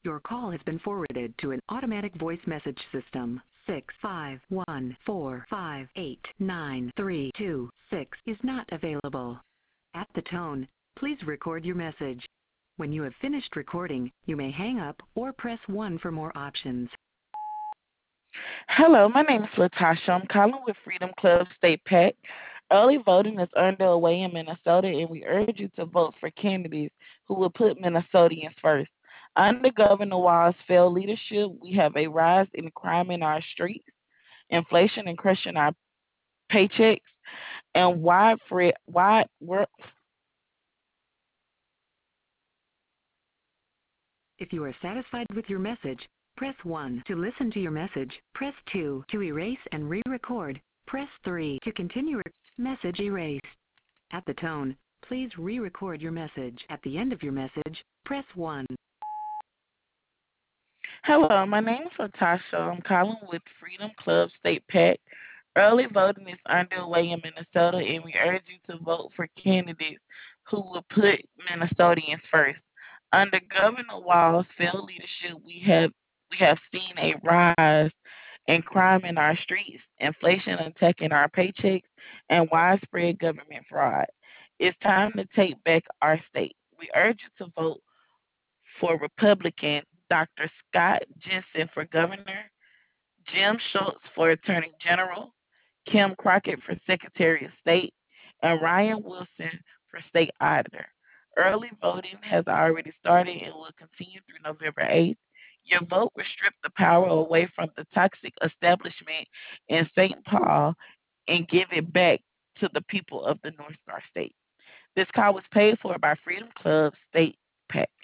Your call has been forwarded to an automatic voice message system. 651458932 is not available. At the tone, please record your message. When you have finished recording, you may hang up or press 1 for more options. Hello, my name is Latasha. I'm calling with Freedom Club State PAC. Early voting is underway in Minnesota, and we urge you to vote for candidates who will put Minnesotans first. Under Governor Wall's failed leadership, we have a rise in crime in our streets, inflation and crushing our paychecks, and wide work. If you are satisfied with your message, press 1 to listen to your message. Press 2 to erase and re-record. Press 3 to continue. Message erased. At the tone, please re-record your message. At the end of your message, press 1. Hello, my name is Latasha. I'm calling with Freedom Club State PAC. Early voting is underway in Minnesota, and we urge you to vote for candidates who will put Minnesotans first. Under Governor Wall's failed leadership, we have seen a rise in crime in our streets, inflation attacking our paychecks, and widespread government fraud. It's time to take back our state. We urge you to vote for Republican Dr. Scott Jensen for governor, Jim Schultz for attorney general, Kim Crockett for secretary of state, and Ryan Wilson for state auditor. Early voting has already started and will continue through November 8th. Your vote will strip the power away from the toxic establishment in St. Paul and give it back to the people of the North Star State. This call was paid for by Freedom Club State PAC.